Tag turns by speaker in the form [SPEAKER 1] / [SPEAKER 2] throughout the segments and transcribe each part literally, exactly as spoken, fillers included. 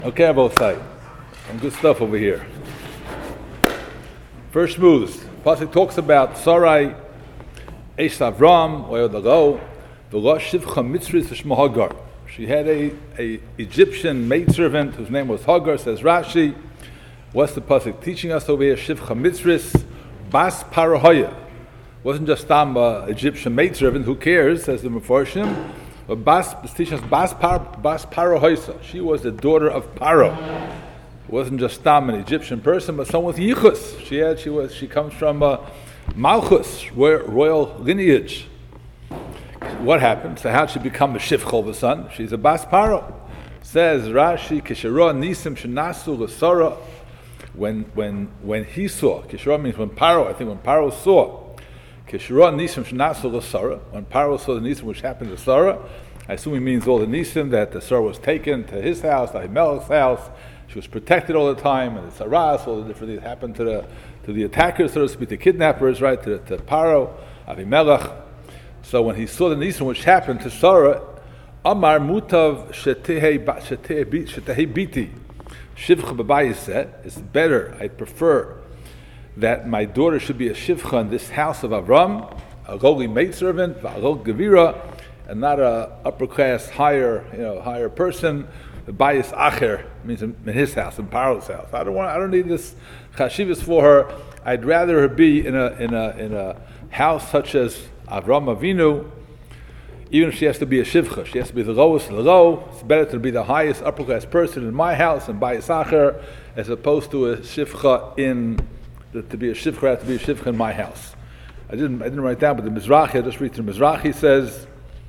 [SPEAKER 1] Okay, I both say. Some good stuff over here. First moves. Pasuk talks about Sarai, Eish Avram, Oyo Dago, V'lo Shivcha Mitzris V'shma Hagar. She had a, a Egyptian maidservant whose name was Hagar, says Rashi. What's the pasuk teaching us over here? Shivcha Mitzris Bas Parahoya. Wasn't just some uh, Egyptian maidservant, who cares, says the Mefarshim. But Bas, teaching us Bas, Par, Bas Parahoysa. She was the daughter of Paro. It wasn't just Tam, an Egyptian person, but someone with Yichus. She had, she was, she comes from uh, Malchus, royal, royal lineage. What happened? So how did she become a Shivcha all of a sudden? She's a Bas Paro. Says Rashi, Kishara Nisim Shenasu L'Sara. When when when he saw, Kishara means when Paro. I think when Paro saw, Kishara Nisim Shenasu L'Sara. When Paro saw the Nisim which happened to Sarah, I assume he means all the Nisim that the Sarah was taken to his house, to Ahimelech's house. She was protected all the time, and the Saras, all the different things happened to the to the attackers, so to speak, the kidnappers, right, to, to Paro, Avimelech. So when he saw the Nisim which happened to Sarah, Amar Mutav Shetehei Biti, Shivcha B'bayis said, it's better, I prefer that my daughter should be a Shivcha in this house of Avram, a lowly maidservant, V'alol Gevira, and not a upper class, higher, you know, higher person. The Bayis Acher means in, in his house, in Paro's house. I don't want. I don't need this chashivas for her. I'd rather her be in a in a in a house such as Avram Avinu. Even if she has to be a shivcha, she has to be the lowest of the low. It's better to be the highest upper class person in my house in Bayis Acher, as opposed to a shivcha in the, to be a shivcha has to be a shivcha in my house. I didn't I didn't write down, but the Mizrahi, I just read through Mizrahi says.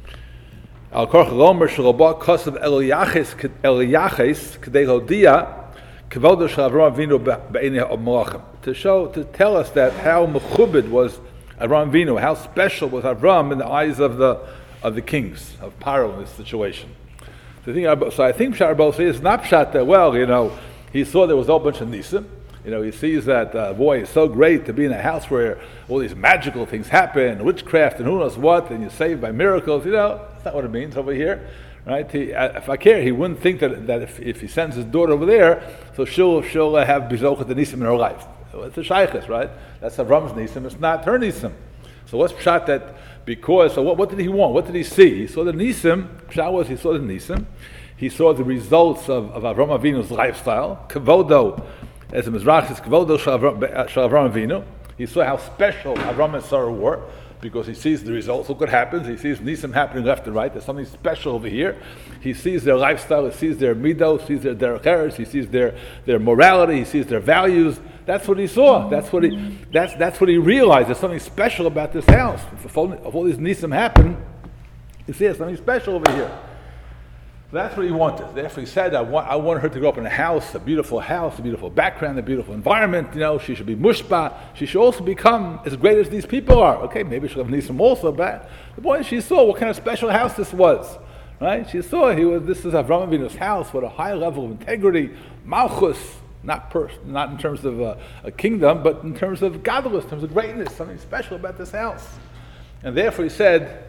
[SPEAKER 1] Al Korach Lomer Shalobah Kosav Eliyaches Eliyaches K'dei Lodia Kavodo Shel Avram Avinu B'Einei HaMelachim, to show, to tell us that how mechubed was Avram Avinu, how special was Avram in the eyes of the of the kings of Paro in this situation. So I think, so I think Pshat Rabbeinu says it's not Pshat that, well, you know, he saw there was a whole bunch of Nisim. You know, he sees that, uh, boy, it's so great to be in a house where all these magical things happen, witchcraft and who knows what, and you're saved by miracles. You know, that's not what it means over here, right? He, uh, if I care, he wouldn't think that that if, if he sends his daughter over there, so she'll she'll uh, have bizochet the nisim in her life. So it's a shaykhis, right? That's Avram's nisim. It's not her nisim. So what's pshat that because? So what, what did he want? What did he see? He saw the nisim. Pshat was he saw the nisim. He saw the results of, of Avram Avinu's lifestyle. Kavodo. As the Mizrach says, Kavodo Shel Avram Avinu. He saw how special Avram and Sarah were, because he sees the results. Look what happens. He sees Nisim happening left and right. There's something special over here. He sees their lifestyle. He sees their midos. He sees their derech eretz. He sees their, their morality. He sees their values. That's what he saw. That's what he. That's that's what he realized. There's something special about this house. If all, if all these Nisim happen, he sees something special over here. That's what he wanted. Therefore, he said, I want, I want her to grow up in a house, a beautiful house, a beautiful background, a beautiful environment. You know, she should be mushba. She should also become as great as these people are. Okay, maybe she'll have Nisim also, but the point she saw what kind of special house this was, right? She saw he was. This is Avram Avinu's house with a high level of integrity, malchus, not per, not in terms of a, a kingdom, but in terms of godliness, in terms of greatness, something special about this house. And therefore, he said,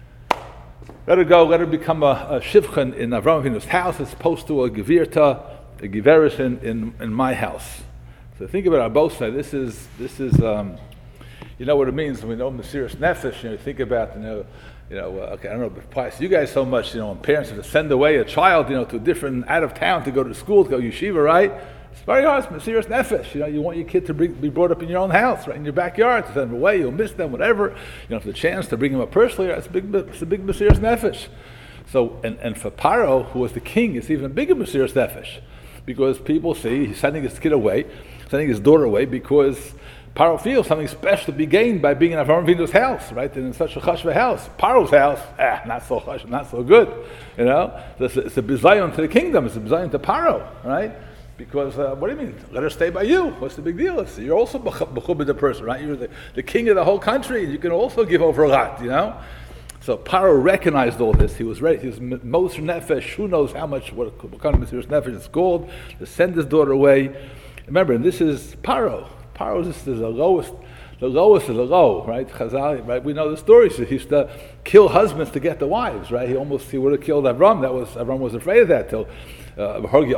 [SPEAKER 1] let her go, let her become a, a shivcha in Avram Avinu's house as opposed to a gevirta, a giveris in, in, in my house. So think about it on both sides. This is, this is um, you know what it means when we know Mesiras Nefesh. You know, think about, you know, you know, uh, okay, I don't know if it applies to you guys so much, you know, when parents have to send away a child, you know, to a different, out of town to go to school, to go yeshiva, right? It's very hard, it's Mesiras Nefesh. You know, you want your kid to be, be brought up in your own house, right, in your backyard, to send them away, you'll miss them, whatever. You don't have the chance to bring them up personally, it's a big, it's a big Mesiras Nefesh. So, and, and for Paro, who was the king, it's even bigger Mesiras Nefesh. Because people see he's sending his kid away, sending his daughter away, because Paro feels something special to be gained by being in Avram Avinu's house, right? And in such a chashva house. Paro's house, ah, not so chashva, not so good. You know, it's a, it's a bizayon to the kingdom, it's a bizayon to Paro, right? Because, uh, what do you mean? Let her stay by you. What's the big deal? It's, you're also b'chubed the person, right? You're the, the king of the whole country, and you can also give over a lot, you know? So Paro recognized all this. He was ready. He was Moshe Nefesh. Who knows how much, what, what kind of Mesiras Nefesh it's called, to send his daughter away. Remember, and this is Paro. Paro is the lowest, the lowest of the low, right? Chazal, right? We know the story. So he used to kill husbands to get the wives, right? He almost, he would have killed Avram. That was, Avram was afraid of that till uh,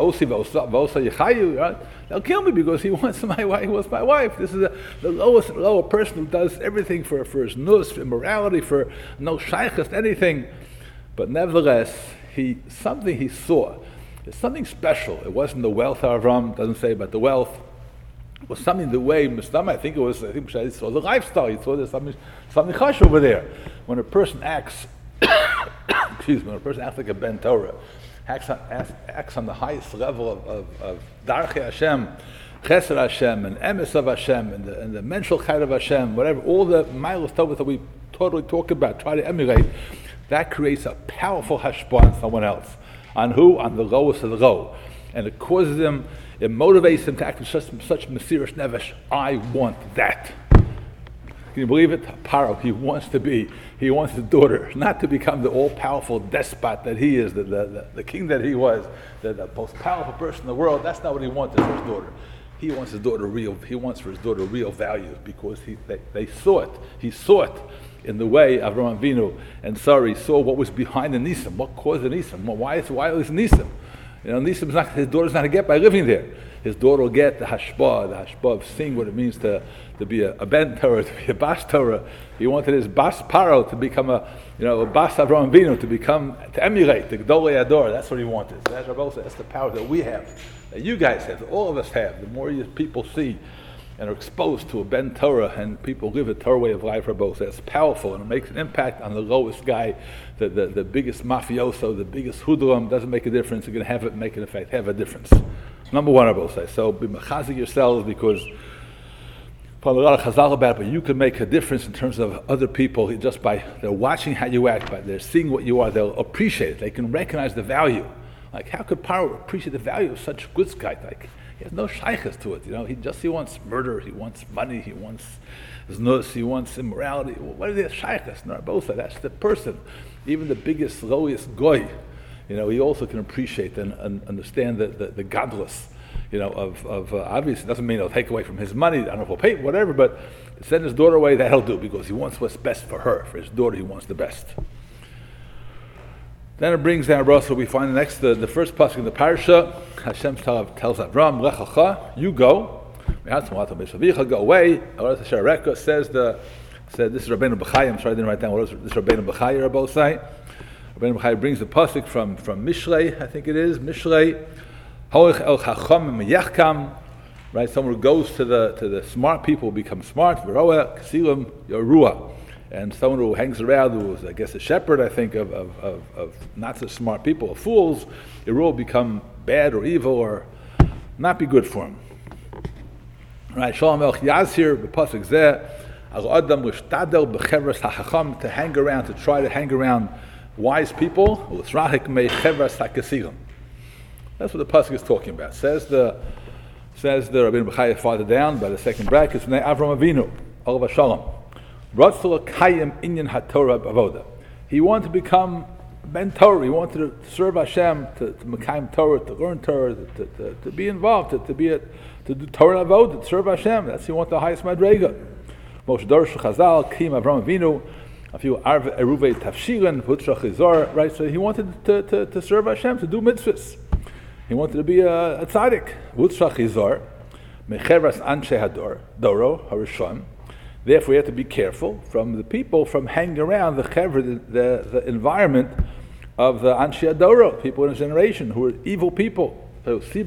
[SPEAKER 1] right? They'll kill me because he wants my wife. He wants my wife. This is a, the lowest lower person who does everything for, for his nus, for immorality, for no shaykhs, anything. But nevertheless, he something he saw. It's something special. It wasn't the wealth of Avram. Doesn't say about the wealth. It was something the way Mustam. I think it was. I think he saw the lifestyle. He saw there's something something chash over there. When a person acts, excuse me, when a person acts like a ben Torah, acts on, acts on the highest level of of, of Darchei Hashem, Chesed Hashem, and Emes of Hashem, and the, and the mental chayt of Hashem, whatever, all the miles tovas that we totally talk about, try to emulate. That creates a powerful hashpah on someone else. On who? On the lowest of the low. And it causes them, it motivates them to act with such, such mesirus nefesh. I want that. Can you believe it? Paro, he wants to be, he wants his daughter, not to become the all-powerful despot that he is, the, the, the, the king that he was, the, the most powerful person in the world. That's not what he wanted for his daughter. He wants his daughter real, he wants for his daughter real value because he, they, they saw it. He saw it in the way Avraham Avinu and Sarah saw what was behind the Nisim, what caused the Nisim. Well, why is why is Nisim? You know, Nisim's not, his daughter's not going to get by living there. His daughter will get the hashpah, the hashpah of seeing what it means to, to be a, a ben Torah, to be a bas Torah. He wanted his bas Paro to become a, you know, a bas Avraham Avinu, to become, to emulate the Gdolei Ador. That's what he wanted. So that's, Rabbi, that's the power that we have, that you guys have, that all of us have. The more you people see and are exposed to a ben Torah, and people live a Torah way of life for both. That's powerful, and it makes an impact on the lowest guy, the, the, the biggest mafioso, the biggest hoodlum. Doesn't make a difference. You're going to have it make an effect, have a difference. Number one, I will say. So be mechazik yourselves, because probably a lot of chazal about it, but you can make a difference in terms of other people just by they're watching how you act, by they're seeing what you are. They'll appreciate it. They can recognize the value. Like, how could Paro appreciate the value of such a good guy? Like, he has no shaykhs to it, you know. He just he wants murder, he wants money, he wants znus, he wants immorality. What are the shaykhs? No, both are. That's the person. Even the biggest, lowest goy, you know, he also can appreciate and, and understand the the, the godless, you know, of of uh, obviously doesn't mean he'll take away from his money. I don't know if he'll pay whatever, but to send his daughter away, that he'll do because he wants what's best for her. For his daughter, he wants the best. Then it brings down Russell. We find the next, the, the first pasuk in the parasha. Hashem tells Avram, "Lechacha, you go. Go away." Shareka says the said this is Rabbeinu Bechai. I'm sorry, I didn't write down what this Rabbeinu Bechai are both say. Rabbeinu Bechai brings the pasuk from from Mishlei, I think it is Mishlei. Hoich el chacham miyachkam. Right, someone who goes to the to the smart people become smart. V'roa kasilim yorua. And someone who hangs around, who is, I guess, a shepherd, I think, of, of, of, of not so smart people, of fools, it will become bad or evil or not be good for him. Right, Shalom Elch Yazhir, the pasuk zeh, al adam l'shtadel b'chevras hachacham, to hang around, to try to hang around wise people, l'srachik mei chevras hakasilim. That's what the pasuk is talking about. Says the says the Rabbeinu Bechai farther down by the second bracket, it's Avram Avinu, Olav Shalom. He wanted to become ben Torah. He wanted to serve Hashem, to, to Mekayim Torah, to learn Torah, to, to, to, to be involved, to, to be a, to do Torah Avodah, to serve Hashem. That's he wanted the highest madrega. Moshe Dorish Chazal, Kim Avram Avinu, a few Arve Eruvei Tafshilan, Putra Chizor. Right, so he wanted to, to, to serve Hashem, to do mitzvahs. He wanted to be a, a tzaddik. Putra Chizor, Mecheras Anshe Hador, Doro Harishon. Therefore, you have to be careful from the people from hanging around the chevra, the, the, the environment of the Anshe Adoro, people in a generation who are evil people, which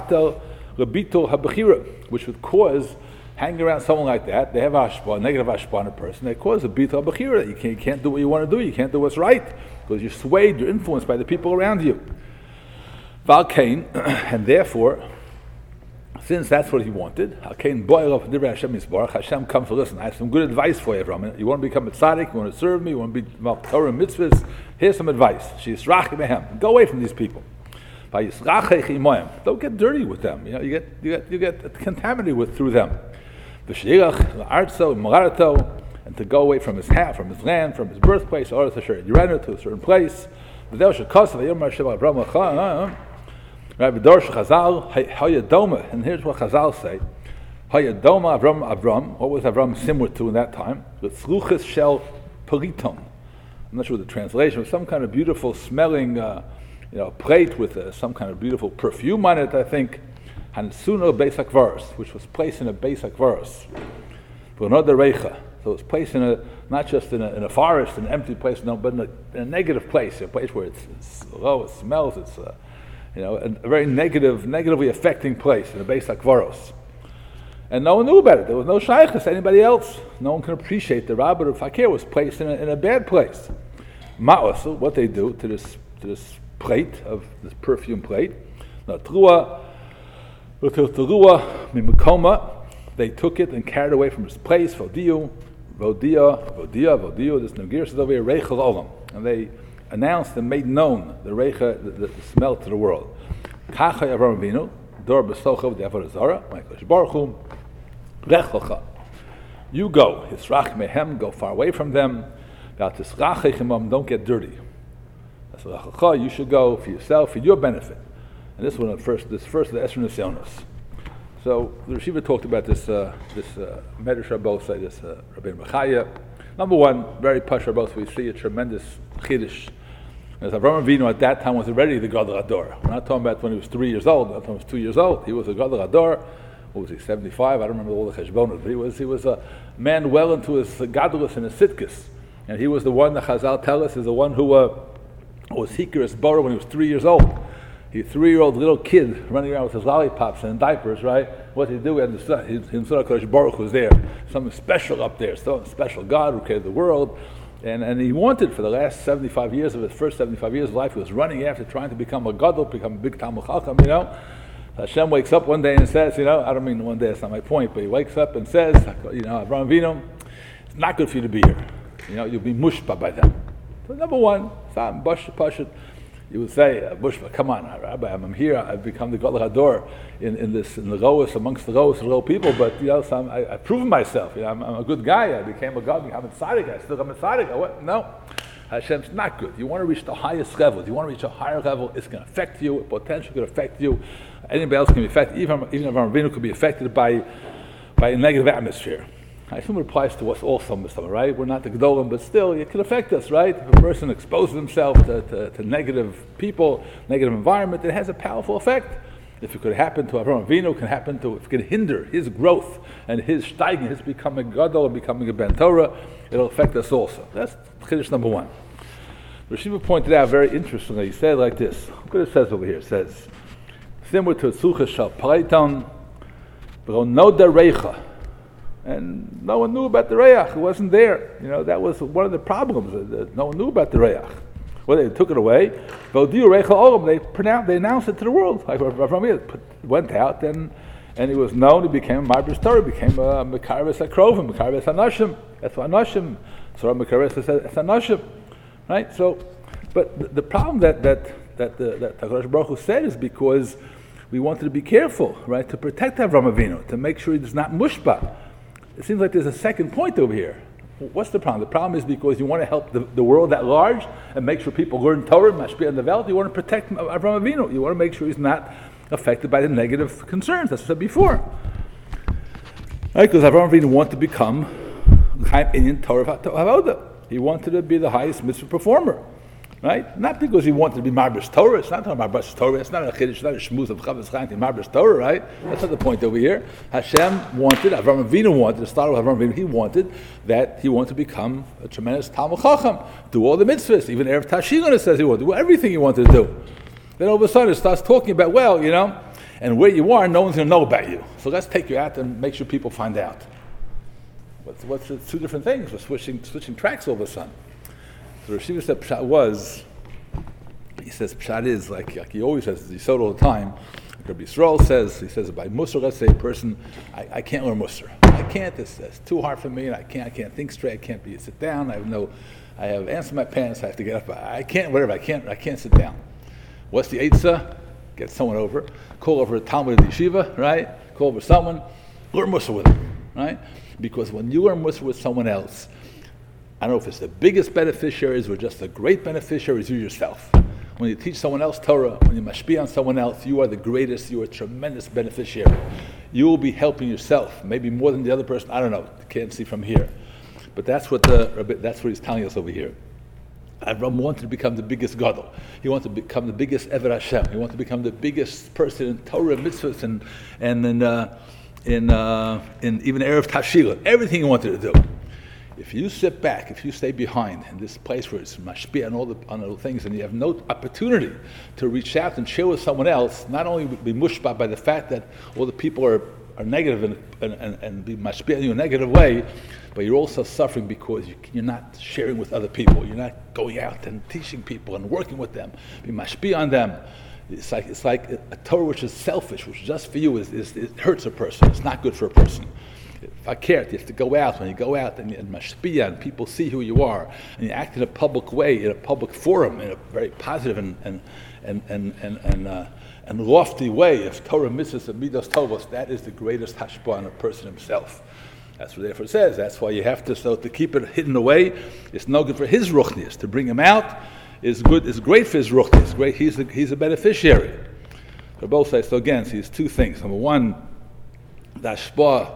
[SPEAKER 1] would cause hanging around someone like that. They have ashpa, negative ashpa on a person. They cause a bito bechira. You can't, you can't do what you want to do. You can't do what's right because you're swayed, you're influenced by the people around you. Val Kain, and therefore, since that's what he wanted, Hashem comes to listen. I have some good advice for you, Avraham. You want to become a tzaddik, you want to serve me, you want to be Torah mitzvahs, here's some advice. Go away from these people. Don't get dirty with them. You know, you get you get you get contaminated with through them. And to go away from his hat, from his land, from his birthplace, or to a certain place. Rabbi Dorsh Chazal, Hayadoma, and here's what Chazal say. Hayadoma Avram Avram, what was Avram similar to in that time? The Tzluchis Shel Periton. I'm not sure the translation, but some kind of beautiful smelling uh, you know, a plate with uh, some kind of beautiful perfume on it, I think, Hansuno Beis HaKvaros, which was placed in a Beis HaKvaros. Another Reicha. So it's placed in a, not just in a, in a forest, an empty place, no, but in a, in a negative place, a place where it's, it's low, it smells, it's, uh, you know, a, a very negative, negatively affecting place in a Beis HaKvaros. And no one knew about it. There was no shaykhus to anybody else. No one can appreciate the Rabbi of Fakir was placed in a, in a bad place. Ma'asu, what they do to this to this plate of this perfume plate, Natrua, Mimukoma, they took it and carried it away from its place. Vodiu, Vodia, Vodia, Vodia. This Nagir says over here, Reichel Olam, and they announced and made known the Reicha, the, the, the smell to the world. Kachai Avram Avinu, Dor B'Sochav De'Avodah Zarah, Ma'ikosh Baruch Hu. You go, Yisrach mehem, go far away from them. Don't get dirty. You should go for yourself, for your benefit. And this one, first, this first of the Esrei Nisyonos. So the Rishiva talked about this, uh, this uh, Medrash Rabbosai, this uh, Rabbeinu Bechaya. Number one, very Pash Rabbosai, we see a tremendous chiddush. As Avraham Avinu at that time was already the Gadol Hador. We're not talking about when he was three years old. Not when he was two years old. He was a Gadol Hador. What was he, seventy-five? I don't remember all the cheshbonos, but he was, he was a man well into his gadolus and his sitkus. And he was the one, the Chazal tell us, is the one who uh, was Hikaris Bora when he was three years old. He was a three-year-old little kid running around with his lollipops and diapers, right? What did he do? And himself, Kodesh Baruch was there. Something special up there, some special God who created the world. And and he wanted, for the last seventy-five years of his first seventy-five years of life, he was running after trying to become a gadol, become a big Talmud Chacham, you know. Hashem wakes up one day and says, you know, I don't mean one day, that's not my point, but he wakes up and says, you know, Avraham Avinu, it's not good for you to be here. You know, you'll be mushpa by them. So number one, you would say, uh, mushpa, come on, Rabbi, I'm here, I've become the Gadol Hador in, in this, in the Roas, amongst the Roas, the real people, but, you know, so I'm, I, I've proven myself, you know, I'm, I'm a good guy, I became a God, I'm a tzaddik, I still am a tzaddik, what? No. Hashem's not good. You want to reach the highest level. You want to reach a higher level, it's going to affect you, potentially going to affect you. Anybody else can be affected, even, even if our Avinu could be affected by, by a negative atmosphere. I assume it applies to us also, right? We're not the Gedolim, but still, it can affect us, right? If a person exposes himself to, to, to negative people, negative environment, it has a powerful effect. If it could happen to Avraham Avinu, it can happen to, if it could hinder his growth and his steiging, his becoming Gadol and becoming a Ben Torah, it'll affect us also. That's Chiddush number one. Rishiva pointed out very interestingly, he said like this, look what it says over here, it says, similar to Tzucha Shal Pleiton, but no the Reicha. And no one knew about the Reach, it wasn't there. You know, that was one of the problems, that no one knew about the Reach. Well, they took it away. They pronounced, they announced it to the world. Like Avraham went out and and he was known. He became a Ma'aber Torah. Became a Mekaris Akrovim, Mekaris Anashim. That's what Anashim. So Mekaris is Anashim, right? So, but the, the problem that that that the, that Hakadosh Baruch Hu said is because we wanted to be careful, right, to protect Avraham Avinu, to make sure he does not mushba. It seems like there's a second point over here. What's the problem? The problem is because you want to help the, the world at large and make sure people learn Torah, mashpia and develop. You want to protect Avraham Avinu. You want to make sure he's not affected by the negative concerns. That's what I said before. Right? Because Avraham Avinu wanted to become Chaim Torah Havodah. He wanted to be the highest mitzvah performer. Right? Not because he wanted to be Ma'aber Torah. It's not Ma'aber Torah. It's not a chiddush. It's not a shmuz of Chavis Chaim to Ma'aber Torah. Right? That's not the point over here. Hashem wanted, Avraham Avinu wanted, the start of Avraham Avinu, he wanted that he wanted to become a tremendous Talmud Chacham, do all the mitzvahs. Even Erev Tashigon says he wanted to do everything he wanted to do. Then all of a sudden it starts talking about, well, you know, and where you are, no one's going to know about you. So let's take you out and make sure people find out. What's, what's the two different things? We're switching switching tracks all of a sudden. The Rishiva said Pshat was, he says Pshat is, like, like he always says, he said it all the time, Rabbi Yisrael says, he says by Musar, let's say a person, I, I can't learn Musar. I can't, it's, it's too hard for me, and I can't, I can't think straight, I can't be, sit down, I have no, I have ants in my pants, I have to get up, I can't, whatever, I can't, I can't sit down. What's the Eitzah? Get someone over, call over a Talmud Yeshiva, right? Call over someone, learn Musar with them, right? Because when you learn Musar with someone else, I don't know if it's the biggest beneficiaries or just the great beneficiaries, you yourself. When you teach someone else Torah, when you mashpia on someone else, you are the greatest, you are a tremendous beneficiary. You will be helping yourself, maybe more than the other person, I don't know, you can't see from here. But that's what the that's what he's telling us over here. Avram wanted to become the biggest gadol. He wanted to become the biggest Eved Hashem. He wanted to become the biggest person in Torah, mitzvahs, and and in uh, in, uh, in even Erev Tashila. Everything he wanted to do. If you sit back, if you stay behind in this place where it's mashpia on all the on all the things, and you have no opportunity to reach out and share with someone else, not only be mushba by the fact that all the people are, are negative and, and, and, and be mashpia in a negative way, but you're also suffering because you, you're not sharing with other people. You're not going out and teaching people and working with them, be mashpia on them. It's like it's like a Torah which is selfish, which is just for you, is, is it hurts a person. It's not good for a person. If I care, you have to go out. When you go out and, and mashpia, and people see who you are, and you act in a public way, in a public forum, in a very positive and and and and and, and, uh, and lofty way of Torah mitzvahs and midos tovos, that is the greatest hashpah on a person himself. That's what therefore it says. That's why you have to so to keep it hidden away. It's no good for his ruchnius. To bring him out is good. Is great for his ruchnius. Great. He's a, he's a beneficiary. They both say so. Again, see, it's two things. Number one, the hashpah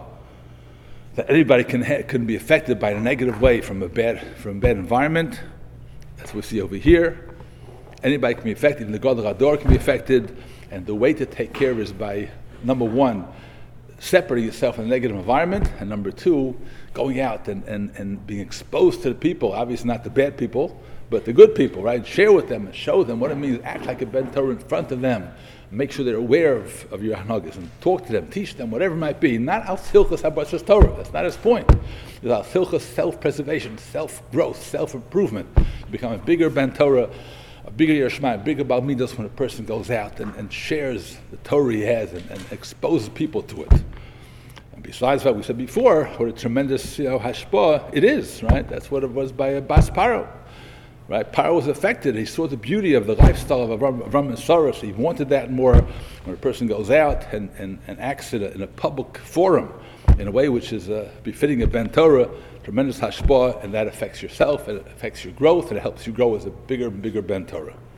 [SPEAKER 1] that anybody can ha- can be affected by in a negative way from a bad from a bad environment. That's what we see over here. Anybody can be affected. Even the Gadol Hador can be affected. And the way to take care of it is by, number one, separating yourself from a negative environment, and number two, going out and, and, and being exposed to the people, obviously not the bad people, but the good people, right? Share with them and show them what it means. Act like a Ben Torah in front of them. Make sure they're aware of, of your hanagas and talk to them, teach them, whatever it might be. Not al silchas habatzas Torah. That's not his point. It's al silchas self-preservation, self-growth, self-improvement. You become a bigger Ben Torah, a bigger Yerushalayim, a bigger Bal Midos when a person goes out and, and shares the Torah he has and, and exposes people to it. And besides what we said before, what a tremendous you know, hashpah it is, right? That's what it was by Bas Paro. Right, Paro was affected. He saw the beauty of the lifestyle of Avram, Avram and Sarah, so he wanted that more when a person goes out and, and, and acts in a, in a public forum in a way which is uh, befitting a Ben Torah, tremendous hashpah, and that affects yourself, and it affects your growth, and it helps you grow as a bigger and bigger Ben Torah.